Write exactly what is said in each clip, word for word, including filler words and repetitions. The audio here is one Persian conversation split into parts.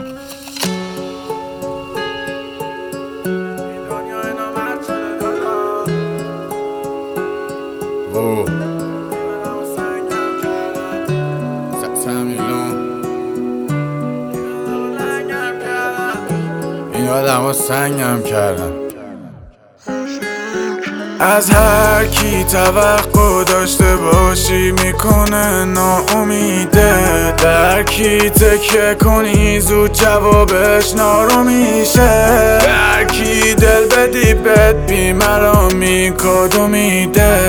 این آدم ها سنگم کردن. از هر کی توقع داشته باشی میکنه ناامیده. در کی تکیه کنی زود جوابش نارو میشه. در کی دل بدی بد بی مرامی کدو میده.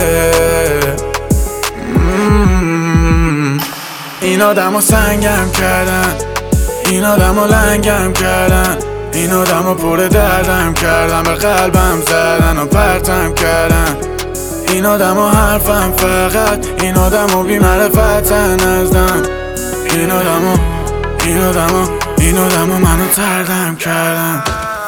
این آدم ها سنگم کردن، این آدم ها لنگم کردن، این آدم ها پر دردم کردن، به قلبم زدن و پرتم کردن. این آدم ها حرفم فقط، این آدم ها بی معرفتن ازدم. این آدم ها این آدم ها این آدم ها منو تردم کردن.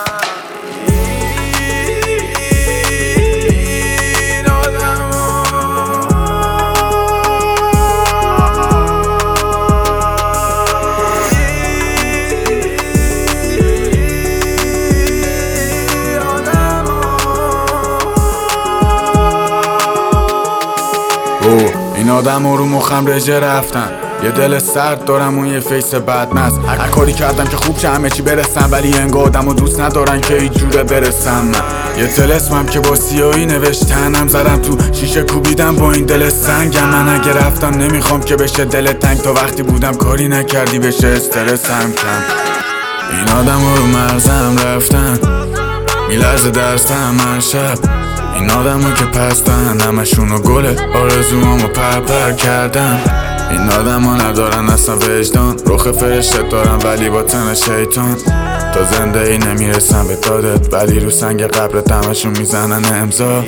این آدم ها رو مخم رژه رفتن. یه دل سرد دارم اون یه فیس بدمست. هر کاری کردم که خوب شه همه چی برسم، ولی انگار آدم ها دوست ندارن که هیچ جوره برسم. من یه طلسمم که با سیاهی نوشتنم زدم تو شیشه کوبیدم با این دل سنگم. من اگه رفتم نمیخوام که بشه دل تنگ، تا وقتی بودم کاری نکردی بشه استرسم کم. این آدم ها رو مرزم رفتن، میلرزه درستم هر شب. این آدم ها که پستن همشونو گله آرزوامو پر پر کردن. این آدم ها ندارن اصلا وجدان، رخ فرشته دارن ولی با تن شیطان. تا زنده ای نمیرسن به دادت، ولی رو سنگ قبرت همشون میزنن امضا.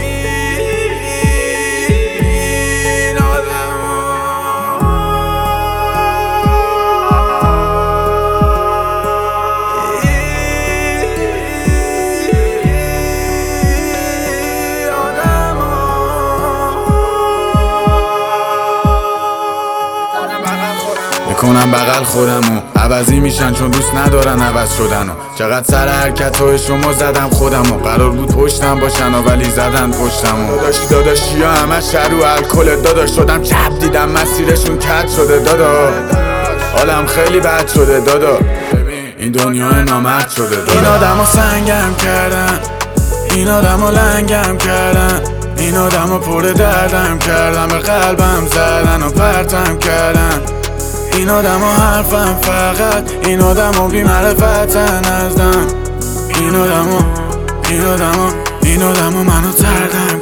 میکنم بغل خودمو عوضی میشن چون دوست ندارن عوض شدنو. چقدر سر حرکت های شما زدم خودمو، قرار بود پشتم باشن ولی زدن پشتمو. داداشی داداشی ها همه شر و الکل داداش، شدم چپ دیدم مسیرشون کج شده دادا. حالم خیلی بد شده دادا، این دنیا نامرد شده دادا. این آدم ها سنگم کردن، این آدم ها لنگم کردن، این آدم ها پر دردم کردن، به قلبم زدن و پرتم کردن. این آدم ها حرفم فقط، این آدم ها بی معرفتن ازدم. این آدم ها این آدم ها این آدم ها منو تردن